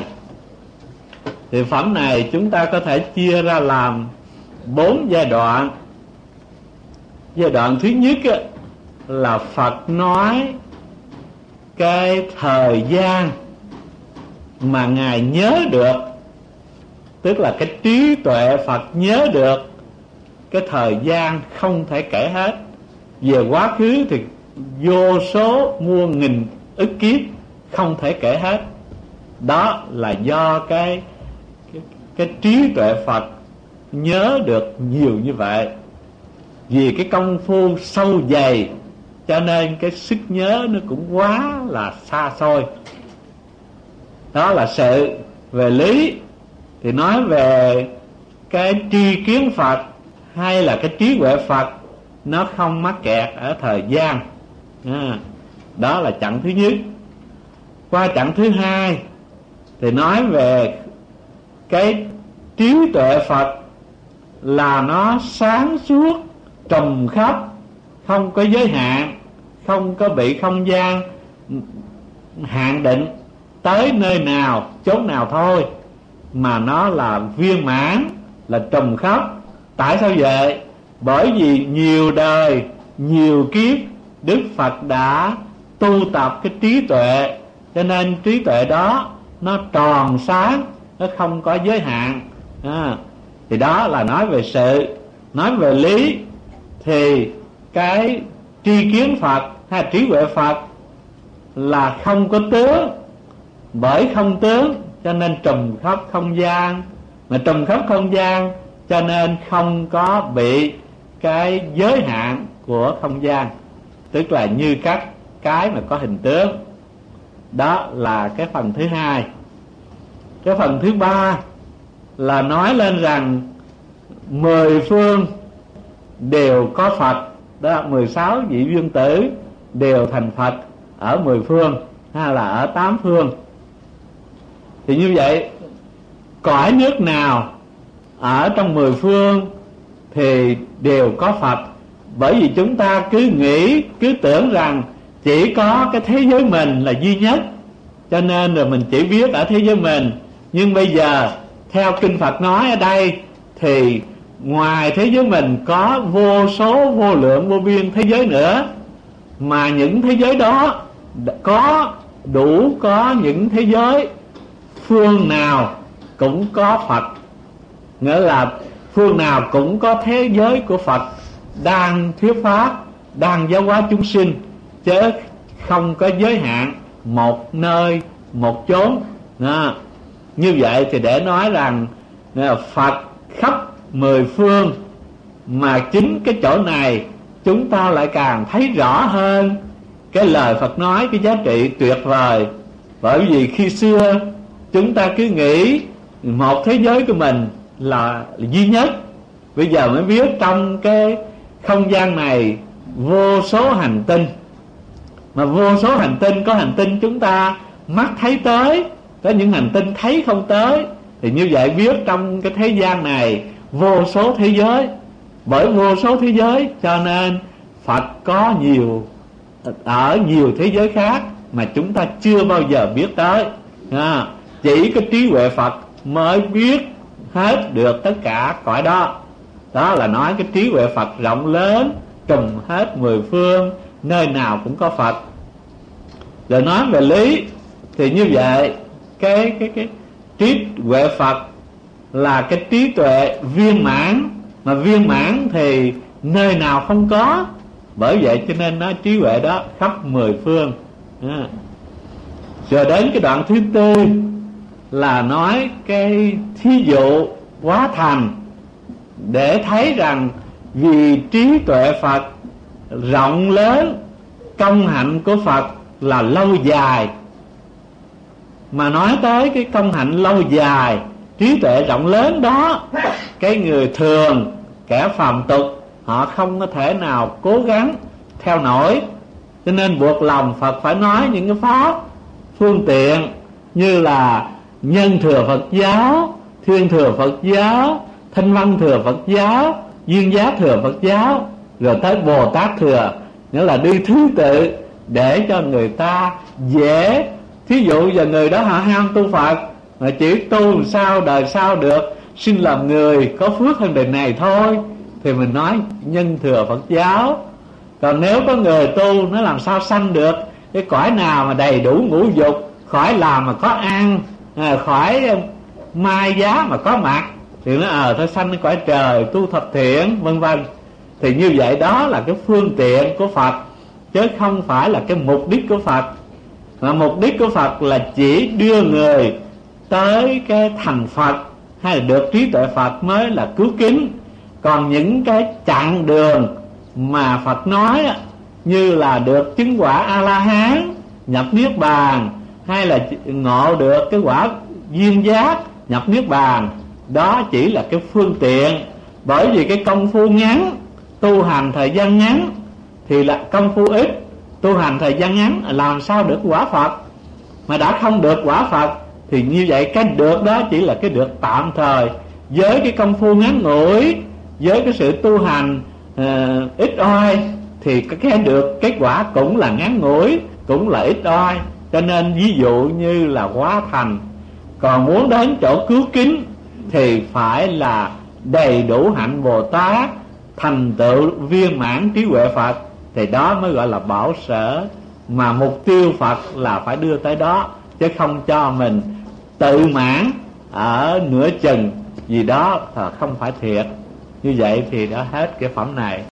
Thì phẩm này chúng ta có thể chia ra làm bốn giai đoạn. Giai đoạn thứ nhất là Phật nói cái thời gian mà Ngài nhớ được, tức là cái trí tuệ Phật nhớ được cái thời gian không thể kể hết. Về quá khứ thì vô số muôn nghìn ức kiếp không thể kể hết. Đó là do cái cái, cái trí tuệ Phật nhớ được nhiều như vậy. Vì cái công phu sâu dày cho nên cái sức nhớ nó cũng quá là xa xôi. Đó là sự. Về lý thì nói về cái tri kiến Phật hay là cái trí huệ Phật, nó không mắc kẹt ở thời gian. À, đó là chặng thứ nhất. Qua chặng thứ hai thì nói về cái trí tuệ Phật là nó sáng suốt, trùm khắp, không có giới hạn, không có bị không gian hạn định tới nơi nào, chốn nào thôi, mà nó là viên mãn, là trùm khắp. Tại sao vậy? Bởi vì nhiều đời, nhiều kiếp Đức Phật đã tu tập cái trí tuệ, cho nên trí tuệ đó nó tròn sáng, nó không có giới hạn. À, thì đó là nói về sự. Nói về lý thì cái tri kiến Phật hay trí huệ Phật là không có tướng. Bởi không tướng cho nên trùm khắp không gian, mà trùm khắp không gian cho nên không có bị cái giới hạn của không gian, tức là như các cái mà có hình tướng. Đó là cái phần thứ hai. Cái phần thứ ba là nói lên rằng mười phương đều có Phật. Đó là mười sáu vị duyên tử đều thành Phật ở mười phương hay là ở tám phương. Thì như vậy cõi nước nào ở trong mười phương thì đều có Phật. Bởi vì chúng ta cứ nghĩ, cứ tưởng rằng chỉ có cái thế giới mình là duy nhất, cho nên rồi mình chỉ biết ở thế giới mình. Nhưng bây giờ theo kinh Phật nói ở đây thì ngoài thế giới mình có vô số vô lượng vô biên thế giới nữa. Mà những thế giới đó có đủ có những thế giới phương nào cũng có Phật. Nghĩa là phương nào cũng có thế giới của Phật đang thuyết pháp, đang giáo hóa chúng sinh, chứ không có giới hạn một nơi, một chốn. À, như vậy thì để nói rằng Phật khắp mười phương, mà chính cái chỗ này chúng ta lại càng thấy rõ hơn cái lời Phật nói, cái giá trị tuyệt vời. Bởi vì khi xưa chúng ta cứ nghĩ một thế giới của mình là duy nhất. Bây giờ mới biết trong cái không gian này vô số hành tinh, mà vô số hành tinh, có hành tinh chúng ta mắt thấy tới, có những hành tinh thấy không tới. Thì như vậy biết trong cái thế gian này vô số thế giới. Bởi vô số thế giới cho nên Phật có nhiều, ở nhiều thế giới khác mà chúng ta chưa bao giờ biết tới. À, chỉ có trí huệ Phật mới biết hết được tất cả cõi đó. Đó là nói cái trí huệ Phật rộng lớn, trùm hết mười phương, nơi nào cũng có Phật. Rồi nói về lý thì như vậy cái cái cái trí huệ Phật là cái trí tuệ viên mãn, mà viên mãn thì nơi nào không có. Bởi vậy cho nên nói trí huệ đó khắp mười phương. À. Rồi đến cái đoạn thứ tư là nói cái thí dụ hóa thành, để thấy rằng vì trí tuệ Phật rộng lớn, công hạnh của Phật là lâu dài. Mà nói tới cái công hạnh lâu dài, trí tuệ rộng lớn đó, cái người thường, kẻ phàm tục, họ không có thể nào cố gắng theo nổi. Cho nên buộc lòng Phật phải nói những cái pháp phương tiện như là nhân thừa Phật giáo, thiên thừa Phật giáo, thanh văn thừa Phật giáo, duyên giác thừa Phật giáo, rồi tới Bồ Tát thừa, nghĩa là đi thứ tự để cho người ta dễ. Thí dụ giờ người đó họ ham tu Phật, mà chỉ tu làm sao đời sau được xin làm người có phước hơn đời này thôi, thì mình nói nhân thừa Phật giáo. Còn nếu có người tu nó làm sao sanh được cái cõi nào mà đầy đủ ngũ dục, khỏi làm mà có ăn, khỏi mai giá mà có mặt, thì nó ờ à, thôi sanh cái cõi trời tu thập thiện vân vân. Thì như vậy đó là cái phương tiện của Phật, chứ không phải là cái mục đích của Phật. Mà mục đích của Phật là chỉ đưa người tới cái thành Phật hay là được trí tuệ Phật mới là cứu kính. Còn những cái chặng đường mà Phật nói như là được chứng quả A-la-hán, nhập niết bàn, hay là ngộ được cái quả duyên giác, nhập niết bàn, đó chỉ là cái phương tiện. Bởi vì cái công phu ngắn, tu hành thời gian ngắn thì là công phu ít, tu hành thời gian ngắn làm sao được quả Phật. Mà đã không được quả Phật thì như vậy cái được đó chỉ là cái được tạm thời. Với cái công phu ngắn ngủi, với cái sự tu hành uh, ít oi, thì cái được kết quả cũng là ngắn ngủi, cũng là ít oi. Cho nên ví dụ như là hóa thành. Còn muốn đến chỗ cứu kính thì phải là đầy đủ hạnh Bồ Tát, thành tựu viên mãn trí huệ Phật, thì đó mới gọi là bảo sở. Mà mục tiêu Phật là phải đưa tới đó, chứ không cho mình tự mãn ở nửa chừng gì đó là không phải thiệt. Như vậy thì đã hết cái phẩm này.